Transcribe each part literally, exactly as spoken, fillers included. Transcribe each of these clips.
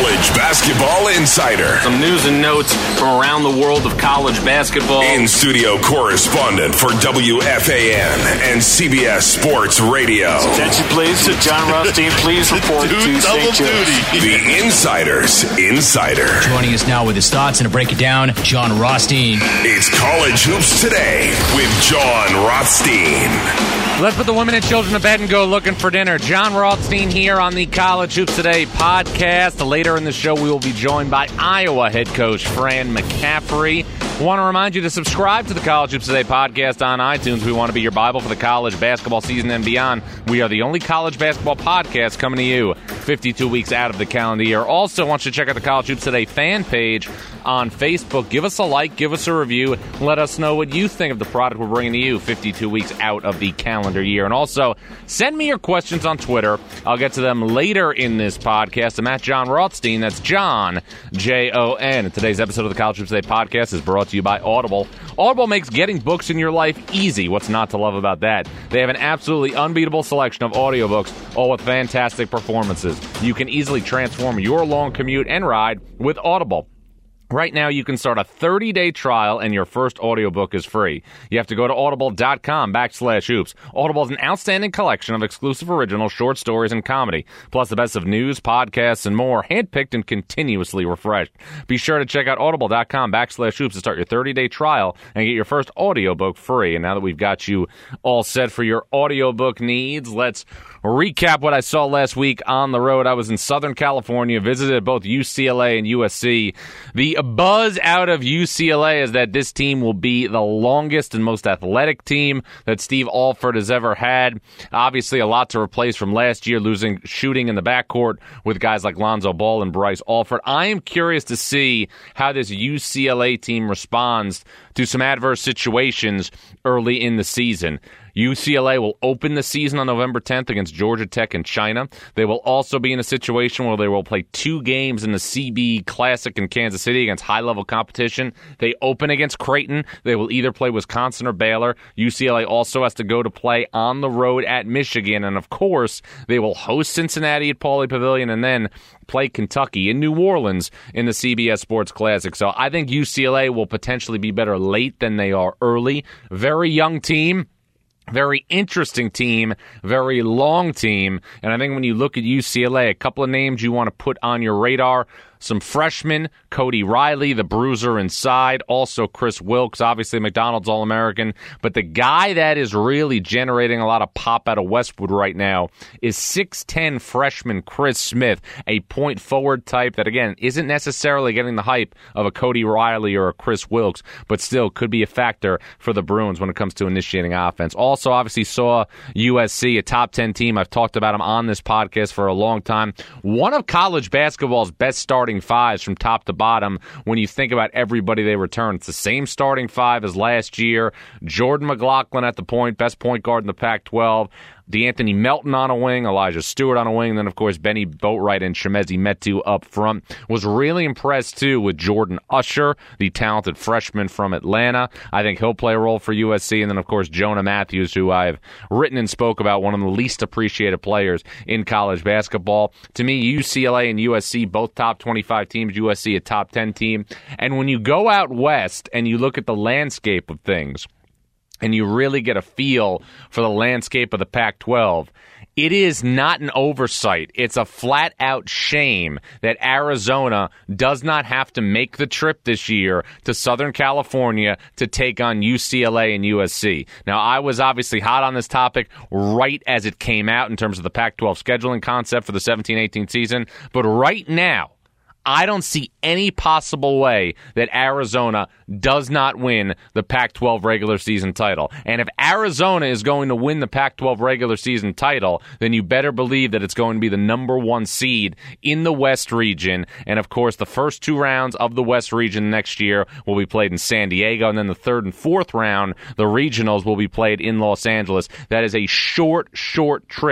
College Basketball Insider. Some news and notes from around the world of college basketball. In-studio correspondent for W F A N and C B S Sports Radio. Attention, please. John Rothstein, please report to Saint Joe's. The Insider's Insider. Joining us now with his thoughts and to break it down, John Rothstein. It's College Hoops Today with John Rothstein. Let's put the women and children to bed and go looking for dinner. John Rothstein here on the College Hoops Today podcast. Later in the show, we will be joined by Iowa head coach Fran McCaffery. I want to remind you to subscribe to the College Hoops Today podcast on iTunes. We want to be your Bible for the college basketball season and beyond. We are the only college basketball podcast coming to you fifty-two weeks out of the calendar year. Also, want you to check out the College Hoops Today fan page on Facebook. Give us a like, give us a review. Let us know what you think of the product we're bringing to you fifty-two weeks out of the calendar year. And also, send me your questions on Twitter. I'll get to them later in this podcast. I'm at John Rothstein. That's John, J O N. And today's episode of the College Hoops Today podcast is brought to you by Audible. Audible makes getting books in your life easy. What's not to love about that? They have an absolutely unbeatable selection of audiobooks, all with fantastic performances. You can easily transform your long commute and ride with Audible. Right now, you can start a thirty-day trial, and your first audiobook is free. You have to go to audible.com backslash hoops. Audible is an outstanding collection of exclusive original short stories and comedy, plus the best of news, podcasts, and more, handpicked and continuously refreshed. Be sure to check out audible.com backslash hoops to start your thirty-day trial and get your first audiobook free. And now that we've got you all set for your audiobook needs, let's recap what I saw last week on the road. I was in Southern California, visited both U C L A and U S C. The buzz out of U C L A is that this team will be the longest and most athletic team that Steve Alford has ever had. Obviously, a lot to replace from last year, losing shooting in the backcourt with guys like Lonzo Ball and Bryce Alford. I am curious to see how this U C L A team responds to some adverse situations early in the season. U C L A will open the season on November tenth against Georgia Tech and China. They will also be in a situation where they will play two games in the C B Classic in Kansas City against high-level competition. They open against Creighton. They will either play Wisconsin or Baylor. U C L A also has to go to play on the road at Michigan. And, of course, they will host Cincinnati at Pauley Pavilion and then play Kentucky in New Orleans in the C B S Sports Classic. So I think U C L A will potentially be better late than they are early. Very young team. Very interesting team, very long team, and I think when you look at U C L A, a couple of names you want to put on your radar. Some freshmen, Cody Riley, the bruiser inside, also Chris Wilkes, obviously McDonald's All-American. But the guy that is really generating a lot of pop out of Westwood right now is six ten freshman Chris Smith, a point forward type that, again, isn't necessarily getting the hype of a Cody Riley or a Chris Wilkes, but still could be a factor for the Bruins when it comes to initiating offense. Also, obviously saw U S C, a top ten team. I've talked about them on this podcast for a long time. One of college basketball's best starting fives from top to bottom when you think about everybody they return. It's the same starting five as last year. Jordan McLaughlin at the point, best point guard in the Pac twelve. DeAnthony Melton on a wing, Elijah Stewart on a wing, and then, of course, Benny Boatwright and Shemezi Metu up front. Was really impressed, too, with Jordan Usher, the talented freshman from Atlanta. I think he'll play a role for U S C. And then, of course, Jonah Matthews, who I've written and spoke about, one of the least appreciated players in college basketball. To me, U C L A and U S C, both top twenty-five teams, U S C a top ten team. And when you go out west and you look at the landscape of things, and you really get a feel for the landscape of the Pac twelve, it is not an oversight. It's a flat-out shame that Arizona does not have to make the trip this year to Southern California to take on U C L A and U S C. Now, I was obviously hot on this topic right as it came out in terms of the Pac twelve scheduling concept for the seventeen eighteen season, but right now, I don't see any possible way that Arizona does not win the Pac twelve regular season title. And if Arizona is going to win the Pac twelve regular season title, then you better believe that it's going to be the number one seed in the West region. And, of course, the first two rounds of the West region next year will be played in San Diego. And then the third and fourth round, the regionals, will be played in Los Angeles. That is a short, short trip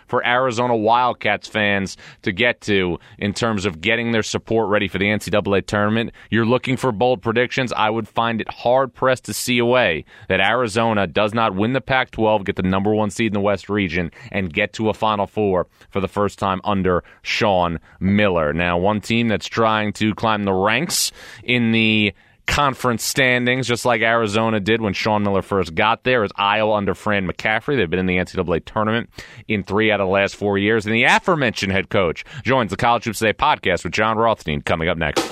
for Arizona Wildcats fans to get to in terms of getting their support ready for the N C double A tournament. You're looking for bold predictions. I would find it hard-pressed to see a way that Arizona does not win the Pac twelve, get the number one seed in the West region, and get to a Final Four for the first time under Sean Miller. Now, one team that's trying to climb the ranks in the conference standings, just like Arizona did when Sean Miller first got there, is Iowa under Fran McCaffery. They've been in the N C double A tournament in three out of the last four years. And the aforementioned head coach joins the College Hoops Today podcast with Jon Rothstein coming up next.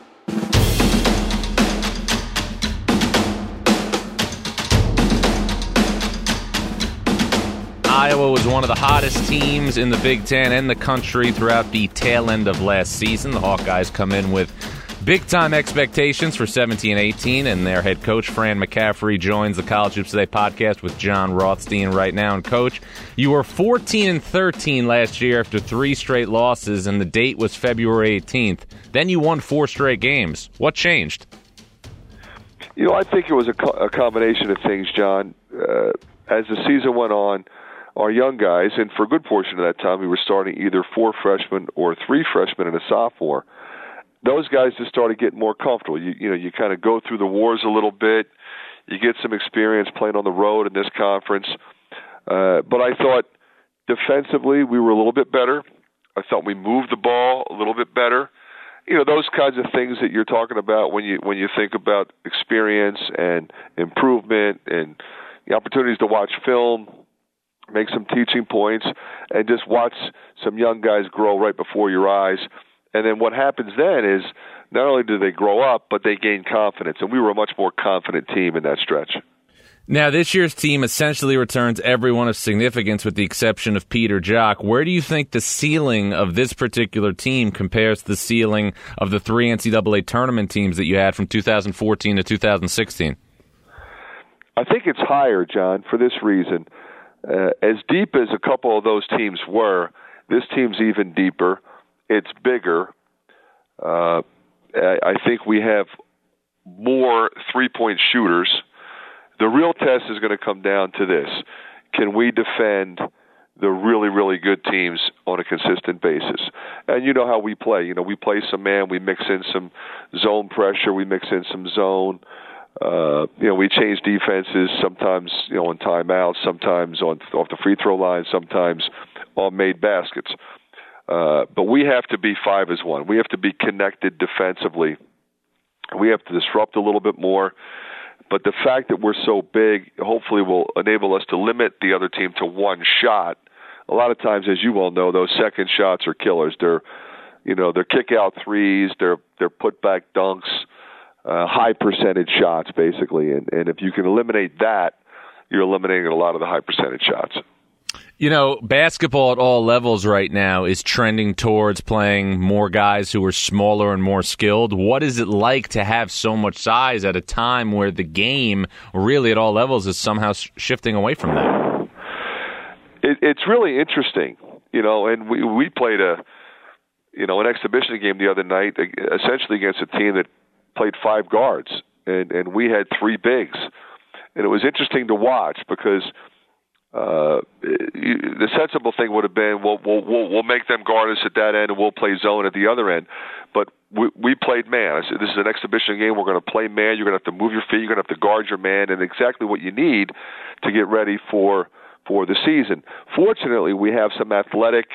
Iowa was one of the hottest teams in the Big Ten and the country throughout the tail end of last season. The Hawkeyes come in with big-time expectations for seventeen eighteen, and their head coach, Fran McCaffery, joins the College Hoops Today podcast with Jon Rothstein right now. And, Coach, you were fourteen and thirteen last year after three straight losses, and the date was February eighteenth. Then you won four straight games. What changed? You know, I think it was a, co- a combination of things, John. Uh, as the season went on, our young guys, and for a good portion of that time, we were starting either four freshmen or three freshmen and a sophomore. Those guys just started getting more comfortable. You, you know, you kind of go through the wars a little bit. You get some experience playing on the road in this conference. Uh, but I thought defensively we were a little bit better. I thought we moved the ball a little bit better. You know, those kinds of things that you're talking about when you when you think about experience and improvement and the opportunities to watch film, make some teaching points, and just watch some young guys grow right before your eyes. And then what happens then is not only do they grow up, but they gain confidence. And we were a much more confident team in that stretch. Now, this year's team essentially returns everyone of significance with the exception of Peter Jok. Where do you think the ceiling of this particular team compares to the ceiling of the three N C double A tournament teams that you had from two thousand fourteen to two thousand sixteen? I think it's higher, John, for this reason. Uh, as deep as a couple of those teams were, this team's even deeper. It's bigger. Uh, I think we have more three-point shooters. The real test is going to come down to this. Can we defend the really, really good teams on a consistent basis? And you know how we play. You know, we play some man, we mix in some zone pressure, we mix in some zone. Uh, you know, we change defenses sometimes, you know, on timeouts, sometimes on off the free throw line, sometimes on made baskets. Uh, but we have to be five as one. We have to be connected defensively. We have to disrupt a little bit more. But the fact that we're so big hopefully will enable us to limit the other team to one shot. A lot of times, as you well know, those second shots are killers. They're, you know, they're kick-out threes, they're they're put-back dunks, uh, high percentage shots, basically. And, and if you can eliminate that, you're eliminating a lot of the high percentage shots. You know, basketball at all levels right now is trending towards playing more guys who are smaller and more skilled. What is it like to have so much size at a time where the game, really at all levels, is somehow shifting away from that? It, it's really interesting, you know, and we, we played a, you know, an exhibition game the other night, essentially against a team that played five guards, and, and we had three bigs. And it was interesting to watch because Uh, the sensible thing would have been, we'll, we'll, we'll, we'll make them guard us at that end and we'll play zone at the other end. But we, we played man. I said, this is an exhibition game. We're going to play man. You're going to have to move your feet. You're going to have to guard your man, and exactly what you need to get ready for for the season. Fortunately, we have some athletic,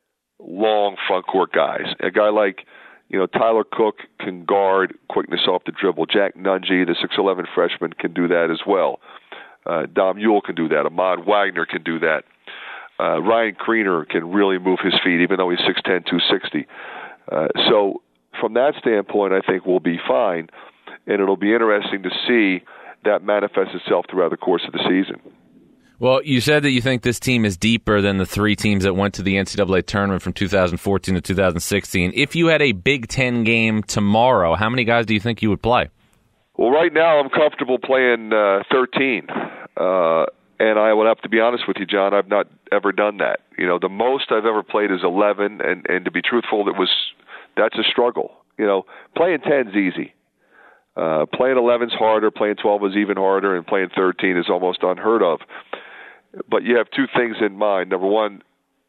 long front court guys. A guy like, you know, Tyler Cook can guard quickness off the dribble. Jack Nungy, the six eleven freshman, can do that as well. Uh, Dom Ewell can do that. Ahmad Wagner can do that. Uh, Ryan Kriener can really move his feet, even though he's six ten, two sixty. Uh, so from that standpoint, I think we'll be fine, and it'll be interesting to see that manifest itself throughout the course of the season. Well, you said that you think this team is deeper than the three teams that went to the N C double A tournament from two thousand fourteen to two thousand sixteen. If you had a Big Ten game tomorrow, how many guys do you think you would play? Well, right now I'm comfortable playing uh, thirteen, uh, and I would have to be honest with you, John. I've not ever done that. You know, the most I've ever played is eleven, and, and to be truthful, it was that's a struggle. You know, playing ten's easy. Uh, playing eleven's harder. Playing twelve is even harder, and playing thirteen is almost unheard of. But you have two things in mind. Number one,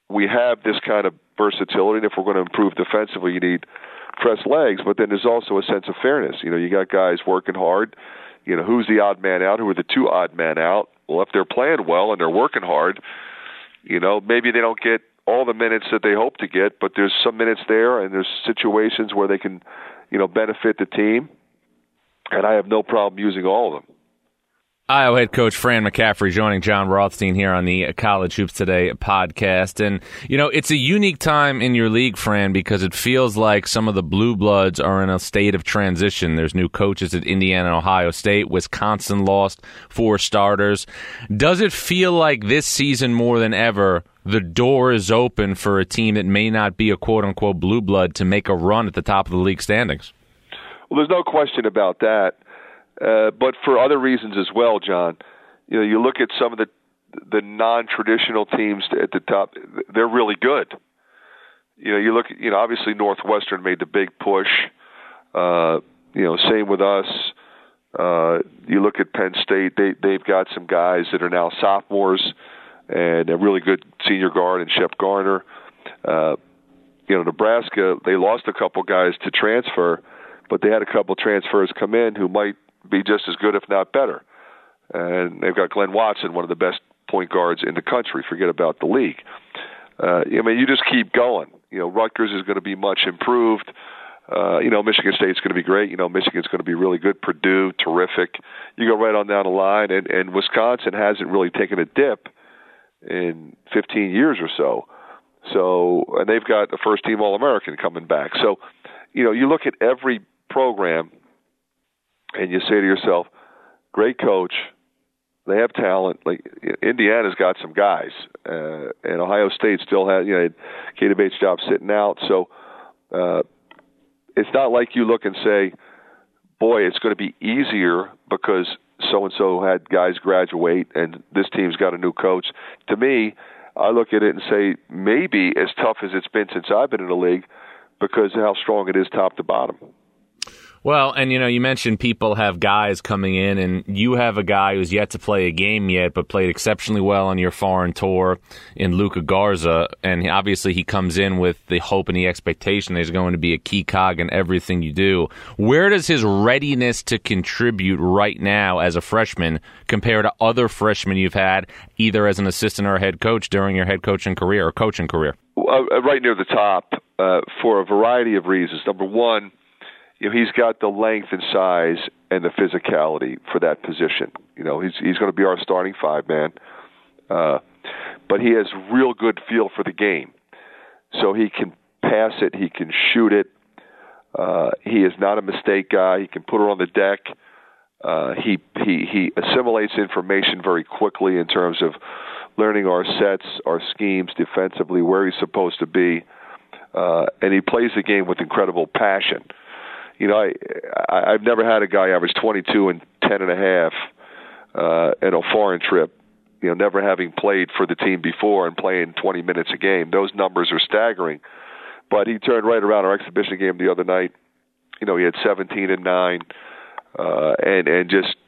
we have this kind of versatility, and if we're going to improve defensively, you need fresh legs. But then there's also a sense of fairness. You know, you got guys working hard. You know, who's the odd man out? Who are the two odd men out? Well, if they're playing well and they're working hard, you know, maybe they don't get all the minutes that they hope to get, but there's some minutes there, and there's situations where they can, you know, benefit the team. And I have no problem using all of them. Iowa head coach Fran McCaffery joining John Rothstein here on the College Hoops Today podcast. And, you know, it's a unique time in your league, Fran, because it feels like some of the blue bloods are in a state of transition. There's new coaches at Indiana and Ohio State. Wisconsin lost four starters. Does it feel like this season more than ever the door is open for a team that may not be a quote-unquote blue blood to make a run at the top of the league standings? Well, there's no question about that. Uh, but for other reasons as well, John. You know, you look at some of the the non-traditional teams at the top; they're really good. You know, you look. You know, obviously Northwestern made the big push. Uh, you know, same with us. Uh, you look at Penn State; they they've got some guys that are now sophomores and a really good senior guard in Shep Garner. Uh, you know, Nebraska; they lost a couple guys to transfer, but they had a couple transfers come in who might be just as good, if not better. And they've got Glenn Watson, one of the best point guards in the country. Forget about the league. Uh, I mean, you just keep going. You know, Rutgers is going to be much improved. Uh, you know, Michigan State's going to be great. You know, Michigan's going to be really good. Purdue, terrific. You go right on down the line. And, and Wisconsin hasn't really taken a dip in fifteen years or so. So, and they've got a first-team All-American coming back. So, you know, you look at every program and you say to yourself, great coach, they have talent. Like Indiana's got some guys, uh, and Ohio State still has, you know, Katie Bates-Job sitting out. So uh, it's not like you look and say, boy, it's going to be easier because so-and-so had guys graduate and this team's got a new coach. To me, I look at it and say maybe as tough as it's been since I've been in the league because of how strong it is top to bottom. Well, and, you know, you mentioned people have guys coming in, and you have a guy who's yet to play a game yet, but played exceptionally well on your foreign tour in Luka Garza, and obviously he comes in with the hope and the expectation that he's going to be a key cog in everything you do. Where does his readiness to contribute right now as a freshman compare to other freshmen you've had, either as an assistant or a head coach during your head coaching career or coaching career? Uh, right near the top uh, for a variety of reasons. Number one, you know, he's got the length and size and the physicality for that position. You know, he's he's going to be our starting five man, uh, but he has real good feel for the game. So he can pass it, he can shoot it. Uh, he is not a mistake guy. He can put her on the deck. Uh, he he he assimilates information very quickly in terms of learning our sets, our schemes defensively, where he's supposed to be, uh, and he plays the game with incredible passion. You know, I, I, I've never had a guy average twenty-two and ten and a half uh, in a foreign trip, you know, never having played for the team before and playing twenty minutes a game. Those numbers are staggering. But he turned right around our exhibition game the other night. You know, he had seventeen and nine uh, and, and just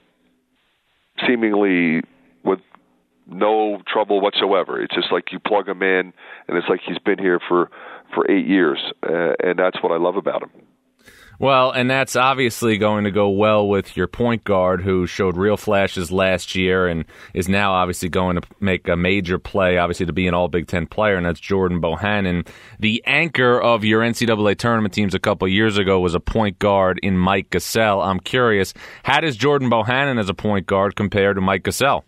seemingly with no trouble whatsoever. It's just like you plug him in, and it's like he's been here for, for eight years, uh, and that's what I love about him. Well, and that's obviously going to go well with your point guard who showed real flashes last year and is now obviously going to make a major play, obviously to be an all-Big Ten player, and that's Jordan Bohannon. The anchor of your N C double A tournament teams a couple years ago was a point guard in Mike Gasol. I'm curious, how does Jordan Bohannon as a point guard compare to Mike Gasol?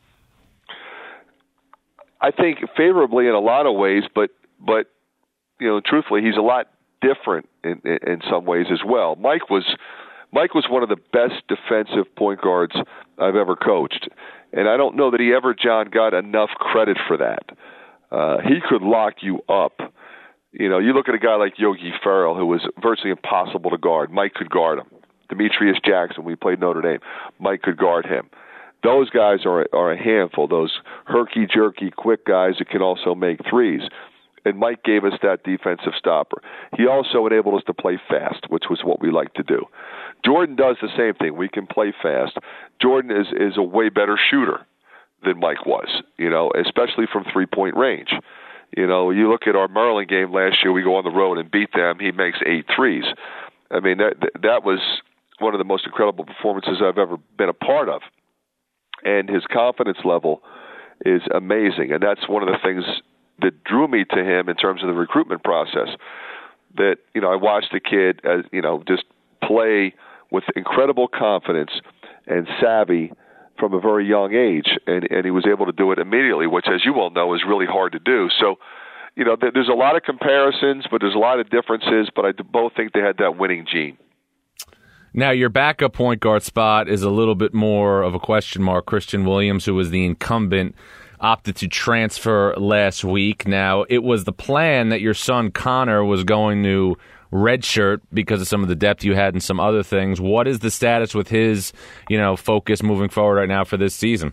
I think favorably in a lot of ways, but, but you know, truthfully, he's a lot different in, in, in some ways as well. Mike was Mike was one of the best defensive point guards I've ever coached, and I don't know that he ever, John, got enough credit for that. Uh, he could lock you up. You know, you look at a guy like Yogi Ferrell, who was virtually impossible to guard. Mike could guard him. Demetrius Jackson, we played Notre Dame. Mike could guard him. Those guys are are a handful. Those herky-jerky, quick guys that can also make threes. And Mike gave us that defensive stopper. He also enabled us to play fast, which was what we like to do. Jordan does the same thing. We can play fast. Jordan is, is a way better shooter than Mike was, you know, especially from three-point range. You know, you look at our Maryland game last year, we go on the road and beat them. He makes eight threes. I mean, that that was one of the most incredible performances I've ever been a part of. And his confidence level is amazing. And that's one of the things that drew me to him in terms of the recruitment process. That, you know, I watched the kid, as you know, just play with incredible confidence and savvy from a very young age, and, and he was able to do it immediately, which, as you well know, is really hard to do. So, you know, there's a lot of comparisons, but there's a lot of differences, but I both think they had that winning gene. Now, your backup point guard spot is a little bit more of a question mark. Christian Williams, who was the incumbent, opted to transfer last week. Now, it was the plan that your son Connor was going to redshirt because of some of the depth you had and some other things. What is the status with his, you know, focus moving forward right now for this season?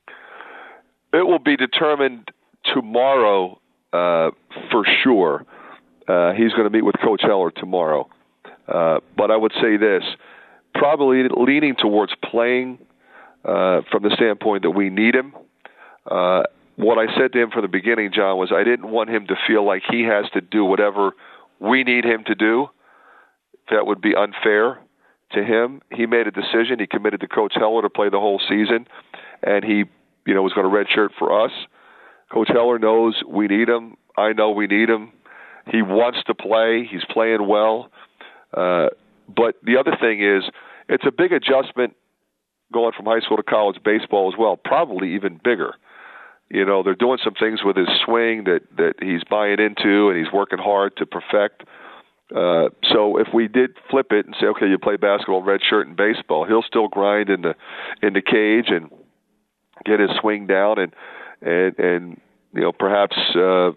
It will be determined tomorrow uh, for sure. Uh, he's going to meet with Coach Heller tomorrow. Uh, but I would say this, probably leaning towards playing uh, from the standpoint that we need him. Uh, what I said to him from the beginning, John, was I didn't want him to feel like he has to do whatever we need him to do. That would be unfair to him. He made a decision. He committed to Coach Heller to play the whole season, and he, you know, was going to redshirt for us. Coach Heller knows we need him. I know we need him. He wants to play. He's playing well. Uh, but the other thing is, it's a big adjustment going from high school to college baseball as well, probably even bigger. You know, they're doing some things with his swing that, that he's buying into and he's working hard to perfect. Uh, so if we did flip it and say, okay, you play basketball, red shirt, and baseball, he'll still grind in the in the cage and get his swing down and and, and you know, perhaps uh,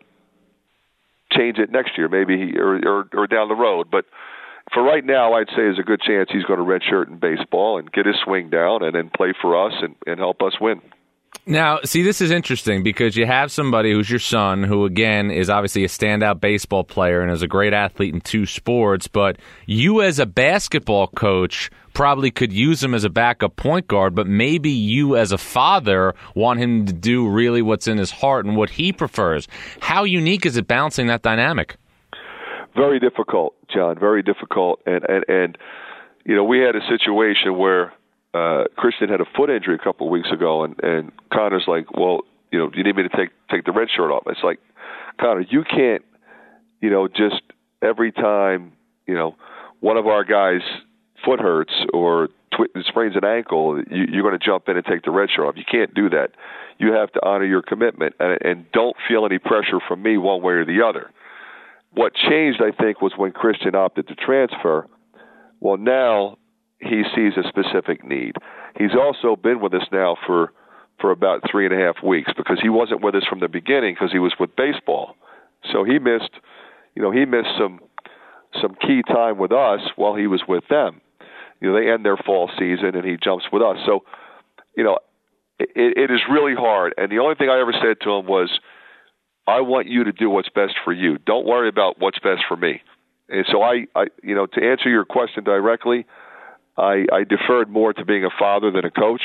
change it next year, maybe he, or, or or down the road. But for right now, I'd say there's a good chance he's going to redshirt in baseball and get his swing down and then play for us and, and help us win. Now, see, this is interesting because you have somebody who's your son who, again, is obviously a standout baseball player and is a great athlete in two sports, but you as a basketball coach probably could use him as a backup point guard, but maybe you as a father want him to do really what's in his heart and what he prefers. How unique is it balancing that dynamic? Very difficult, John, very difficult. And, and, and you know, we had a situation where Uh, Christian had a foot injury a couple of weeks ago, and, and Connor's like, well, you know, do you need me to take take the red shirt off? It's like, Connor, you can't, you know, just every time, you know, one of our guys' foot hurts or twi- sprains an ankle, you, you're going to jump in and take the red shirt off. You can't do that. You have to honor your commitment, and, and don't feel any pressure from me one way or the other. What changed, I think, was when Christian opted to transfer. Well, now he sees a specific need. He's also been with us now for, for about three and a half weeks because he wasn't with us from the beginning because he was with baseball. So he missed, you know, he missed some some key time with us while he was with them. You know, they end their fall season and he jumps with us. So, you know, it, it is really hard. And the only thing I ever said to him was, I want you to do what's best for you. Don't worry about what's best for me. And so I, I you know, to answer your question directly, I, I deferred more to being a father than a coach,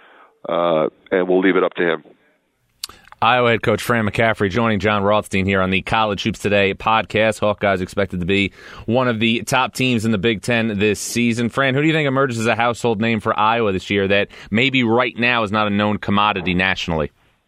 uh, and we'll leave it up to him. Iowa head coach Fran McCaffery joining John Rothstein here on the College Hoops Today podcast. Hawkeyes expected to be one of the top teams in the Big Ten this season. Fran, who do you think emerges as a household name for Iowa this year that maybe right now is not a known commodity nationally?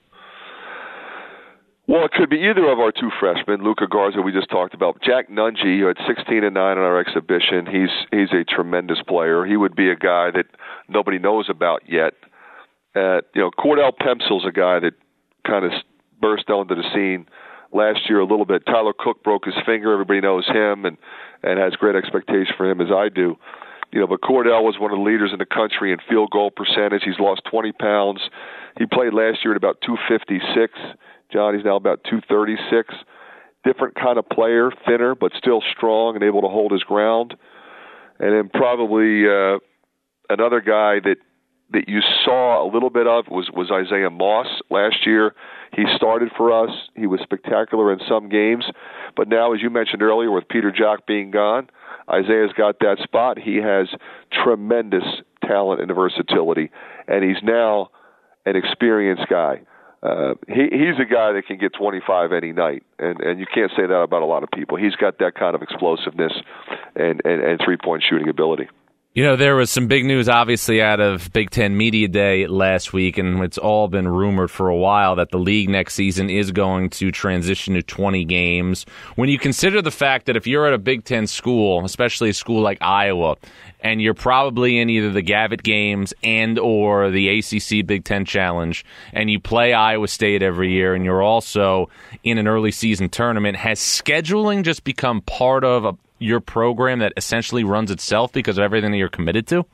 Well, it could be either of our two freshmen, Luka Garza, we just talked about. Jack Nunge, who had sixteen and nine on our exhibition, he's he's a tremendous player. He would be a guy that nobody knows about yet. Uh, you know, Cordell Pemsel's a guy that kind of burst onto the scene last year a little bit. Tyler Cook broke his finger. Everybody knows him and, and has great expectation for him, as I do. You know, but Cordell was one of the leaders in the country in field goal percentage. He's lost twenty pounds. He played last year at about two fifty-six. John, he's now about two thirty-six. Different kind of player, thinner, but still strong and able to hold his ground. And then probably uh, another guy that, that you saw a little bit of was, was Isaiah Moss. Last year, he started for us. He was spectacular in some games. But now, as you mentioned earlier, with Peter Jock being gone, Isaiah's got that spot. He has tremendous talent and versatility, and he's now an experienced guy. Uh, he, he's a guy that can get twenty-five any night, and, and you can't say that about a lot of people. He's got that kind of explosiveness and, and, and three-point shooting ability. You know, there was some big news, obviously, out of Big Ten Media Day last week, and it's all been rumored for a while that the league next season is going to transition to twenty games. When you consider the fact that if you're at a Big Ten school, especially a school like Iowa, and you're probably in either the Gavitt Games and or the A C C Big Ten Challenge, and you play Iowa State every year, and you're also in an early season tournament, has scheduling just become part of a your program that essentially runs itself because of everything that you're committed to?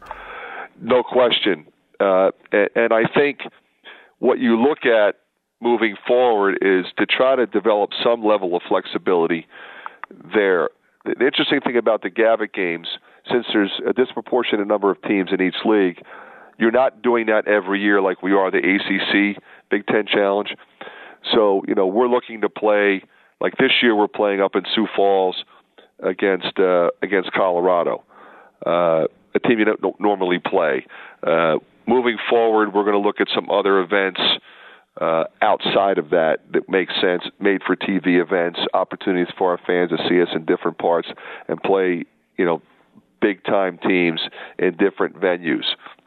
No question. Uh, and, and I think what you look at moving forward is to try to develop some level of flexibility there. The interesting thing about the Gavitt Games, since there's a disproportionate number of teams in each league, you're not doing that every year like we are the A C C Big Ten Challenge. So, you know, we're looking to play, like this year we're playing up in Sioux Falls against uh, against Colorado, uh, a team you don't normally play. Uh, moving forward, we're going to look at some other events uh, outside of that that make sense, made for T V events, opportunities for our fans to see us in different parts and play, you know, big-time teams in different venues.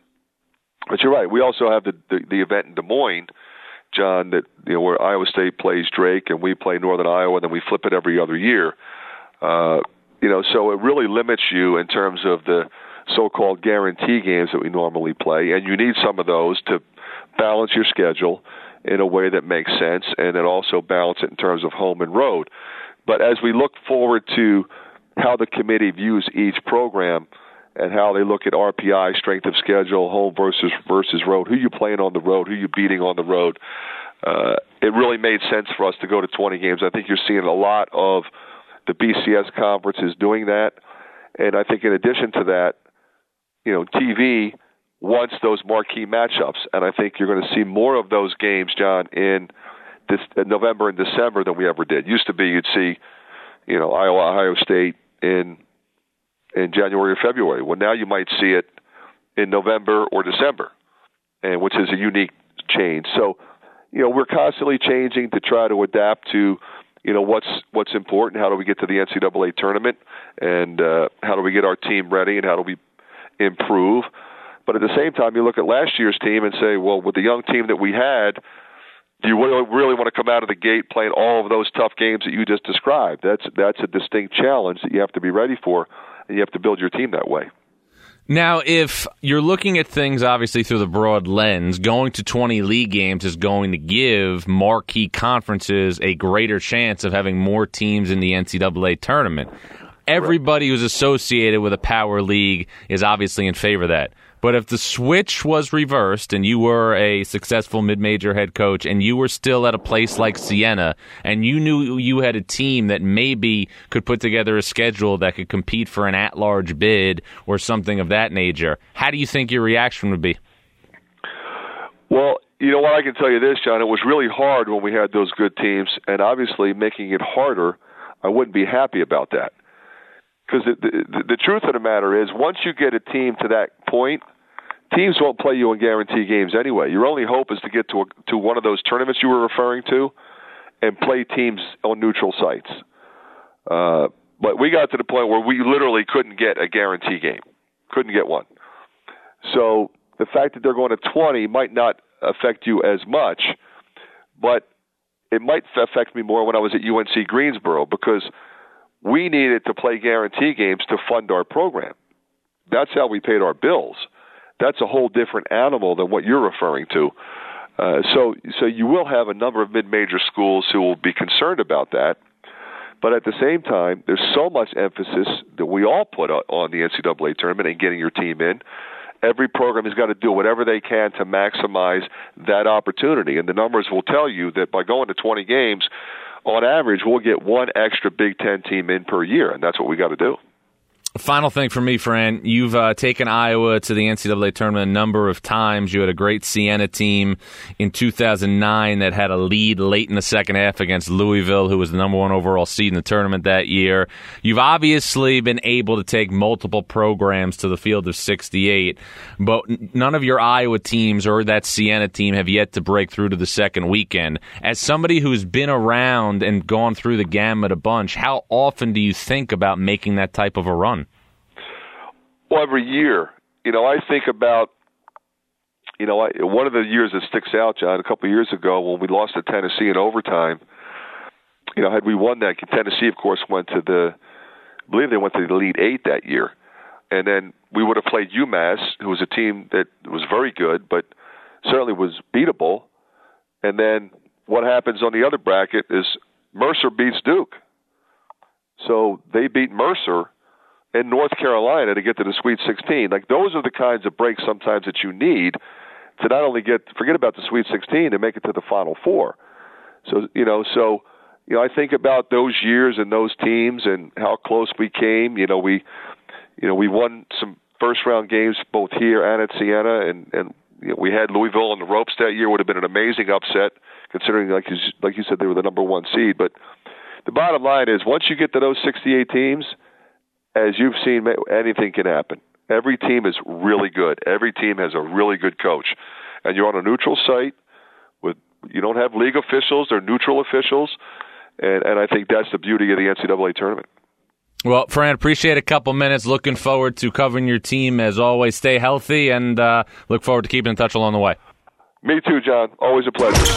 But you're right. We also have the, the, the event in Des Moines, John, that, you know, where Iowa State plays Drake and we play Northern Iowa, and then we flip it every other year. Uh, you know, so it really limits you in terms of the so-called guarantee games that we normally play, and you need some of those to balance your schedule in a way that makes sense, and then also balance it in terms of home and road. But as we look forward to how the committee views each program and how they look at R P I, strength of schedule, home versus versus road, who you playing on the road, who you beating on the road, uh, it really made sense for us to go to twenty games. I think you're seeing a lot of the B C S conference is doing that. And I think in addition to that, you know, T V wants those marquee matchups. And I think you're going to see more of those games, John, in this in November and December than we ever did. Used to be you'd see, you know, Iowa, Ohio State in in January or February. Well, now you might see it in November or December, and which is a unique change. So, you know, we're constantly changing to try to adapt to, you know, what's what's important. How do we get to the N C double A tournament, and uh, how do we get our team ready, and how do we improve? But at the same time, you look at last year's team and say, well, with the young team that we had, do you really, really want to come out of the gate playing all of those tough games that you just described? That's that's a distinct challenge that you have to be ready for, and you have to build your team that way. Now, if you're looking at things obviously through the broad lens, going to twenty league games is going to give marquee conferences a greater chance of having more teams in the N C double A tournament. Everybody who's associated with a power league is obviously in favor of that. But if the switch was reversed and you were a successful mid-major head coach and you were still at a place like Siena and you knew you had a team that maybe could put together a schedule that could compete for an at-large bid or something of that nature, how do you think your reaction would be? Well, you know what, I can tell you this, John, it was really hard when we had those good teams, and obviously making it harder, I wouldn't be happy about that. Because the, the, the truth of the matter is, once you get a team to that point, teams won't play you in guarantee games anyway. Your only hope is to get to a, to one of those tournaments you were referring to and play teams on neutral sites. Uh, but we got to the point where we literally couldn't get a guarantee game. Couldn't get one. So the fact that they're going to twenty might not affect you as much, but it might affect me more when I was at U N C Greensboro, because we needed to play guarantee games to fund our program. That's how we paid our bills. That's a whole different animal than what you're referring to. Uh, so, so you will have a number of mid-major schools who will be concerned about that. But at the same time, there's so much emphasis that we all put on the N C double A tournament and getting your team in. Every program has got to do whatever they can to maximize that opportunity. And the numbers will tell you that by going to twenty games, on average, we'll get one extra Big Ten team in per year, and that's what we got to do. Final thing for me, Fran, you've uh, taken Iowa to the N C double A tournament a number of times. You had a great Siena team in two thousand nine that had a lead late in the second half against Louisville, who was the number one overall seed in the tournament that year. You've obviously been able to take multiple programs to the field of sixty-eight, but none of your Iowa teams or that Siena team have yet to break through to the second weekend. As somebody who's been around and gone through the gamut a bunch, how often do you think about making that type of a run? Well, every year, you know, I think about, you know, I, one of the years that sticks out, John, a couple of years ago when we lost to Tennessee in overtime, you know, had we won that, Tennessee, of course, went to the, I believe they went to the Elite Eight that year. And then we would have played UMass, who was a team that was very good, but certainly was beatable. And then what happens on the other bracket is Mercer beats Duke. So they beat Mercer in North Carolina to get to the Sweet sixteen. Like, those are the kinds of breaks sometimes that you need to not only get, forget about the Sweet sixteen, and make it to the Final Four. So, you know, so, you know, I think about those years and those teams and how close we came. You know, we, you know, we won some first round games both here and at Siena, and, and you know, we had Louisville on the ropes that year. Would have been an amazing upset, considering, like you, like you said, they were the number one seed. But the bottom line is, once you get to those sixty-eight teams, as you've seen, anything can happen. Every team is really good. Every team has a really good coach. And you're on a neutral site with, you don't have league officials, they're neutral officials. And, and I think that's the beauty of the N C double A tournament. Well, Fran, appreciate a couple minutes. Looking forward to covering your team as always. Stay healthy, and uh, look forward to keeping in touch along the way. Me too, John. Always a pleasure.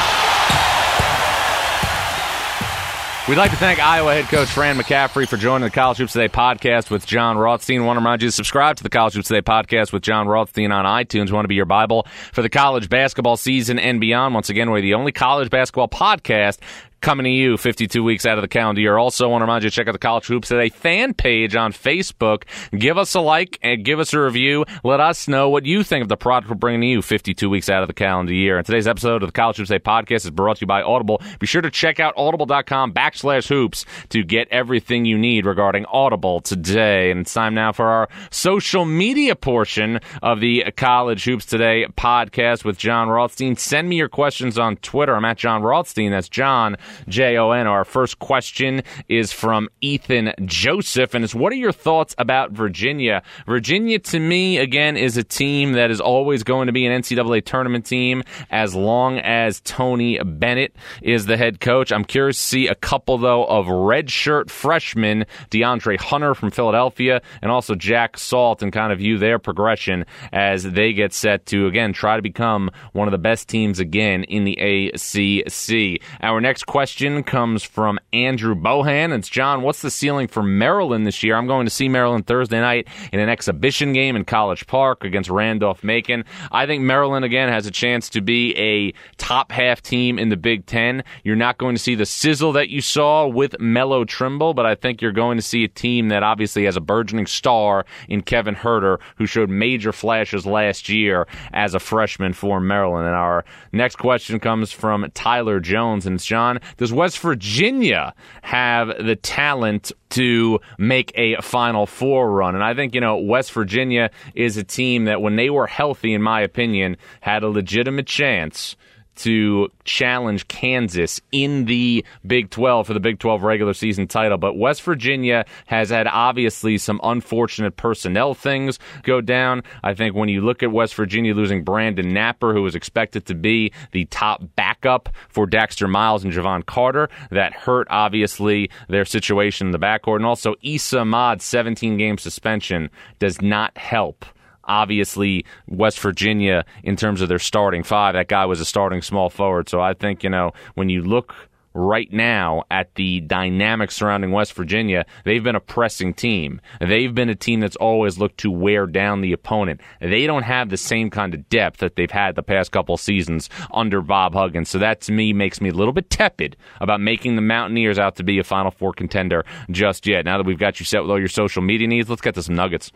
We'd like to thank Iowa head coach Fran McCaffery for joining the College Hoops Today podcast with John Rothstein. I want to remind you to subscribe to the College Hoops Today podcast with John Rothstein on iTunes. We want to be your Bible for the college basketball season and beyond. Once again, we're the only college basketball podcast coming to you fifty-two weeks out of the calendar year. Also, want to remind you to check out the College Hoops Today fan page on Facebook. Give us a like and give us a review. Let us know what you think of the product we're bringing to you fifty-two weeks out of the calendar year. And today's episode of the College Hoops Today podcast is brought to you by Audible. Be sure to check out audible.com backslash hoops to get everything you need regarding Audible today. And it's time now for our social media portion of the College Hoops Today podcast with John Rothstein. Send me your questions on Twitter. I'm at John Rothstein. That's John J O N. Our first question is from Ethan Joseph, and it's, what are your thoughts about Virginia? Virginia, to me, again, is a team that is always going to be an N C double A tournament team as long as Tony Bennett is the head coach. I'm curious to see a couple, though, of redshirt freshmen, DeAndre Hunter from Philadelphia, and also Jack Salt, and kind of view their progression as they get set to, again, try to become one of the best teams again in the A C C. Our next question Question comes from Andrew Bohan. It's, John, what's the ceiling for Maryland this year? I'm going to see Maryland Thursday night in an exhibition game in College Park against Randolph-Macon. I think Maryland, again, has a chance to be a top-half team in the Big Ten. You're not going to see the sizzle that you saw with Melo Trimble, but I think you're going to see a team that obviously has a burgeoning star in Kevin Huerter, who showed major flashes last year as a freshman for Maryland. And our next question comes from Tyler Jones, and it's, John, does West Virginia have the talent to make a Final Four run? And I think, you know, West Virginia is a team that, when they were healthy, in my opinion, had a legitimate chance to challenge Kansas in the Big twelve for the Big twelve regular season title. But West Virginia has had, obviously, some unfortunate personnel things go down. I think when you look at West Virginia losing Brandon Napper, who was expected to be the top backup for Dexter Miles and Javon Carter, that hurt, obviously, their situation in the backcourt. And also, Issa Ahmad's seventeen-game suspension does not help. Obviously, West Virginia, in terms of their starting five, that guy was a starting small forward. So I think, you know, when you look right now at the dynamics surrounding West Virginia, they've been a pressing team. They've been a team that's always looked to wear down the opponent. They don't have the same kind of depth that they've had the past couple seasons under Bob Huggins. So that, to me, makes me a little bit tepid about making the Mountaineers out to be a Final Four contender just yet. Now that we've got you set with all your social media needs, let's get to some nuggets.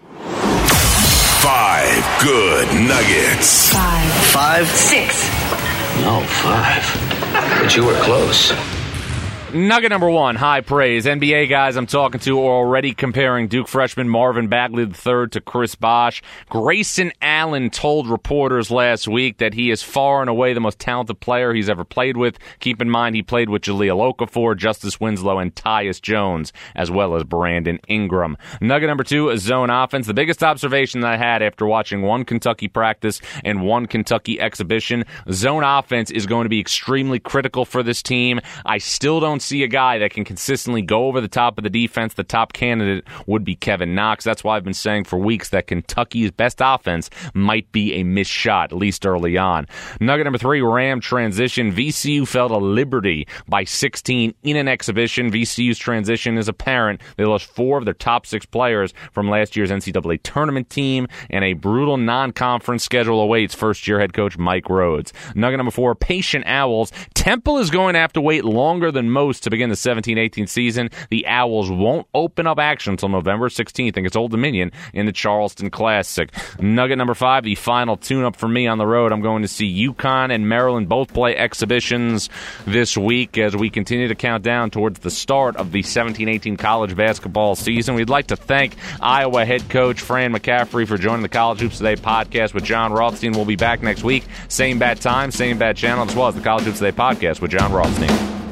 Five good nuggets. Five. Five? Six. No, five. But you were close. Nugget number one, high praise. N B A guys I'm talking to are already comparing Duke freshman Marvin Bagley the third to Chris Bosh. Grayson Allen told reporters last week that he is far and away the most talented player he's ever played with. Keep in mind he played with Jahlil Okafor, Justice Winslow, and Tyus Jones, as well as Brandon Ingram. Nugget number two, zone offense. The biggest observation that I had after watching one Kentucky practice and one Kentucky exhibition, zone offense is going to be extremely critical for this team. I still don't see a guy that can consistently go over the top of the defense. The top candidate would be Kevin Knox. That's why I've been saying for weeks that Kentucky's best offense might be a missed shot, at least early on. Nugget number three, Ram transition. V C U fell to Liberty by sixteen in an exhibition. V C U's transition is apparent. They lost four of their top six players from last year's N C double A tournament team, and a brutal non-conference schedule awaits first-year head coach Mike Rhodes. Nugget number four, patient Owls. Temple is going to have to wait longer than most to begin the seventeen eighteen season. The Owls won't open up action until November sixteenth against Old Dominion in the Charleston Classic. Nugget number five, the final tune-up for me on the road. I'm going to see UConn and Maryland both play exhibitions this week as we continue to count down towards the start of the seventeen eighteen college basketball season. We'd like to thank Iowa head coach Fran McCaffery for joining the College Hoops Today podcast with John Rothstein. We'll be back next week. Same bat time, same bat channel, as well as the College Hoops Today podcast with John Rothstein.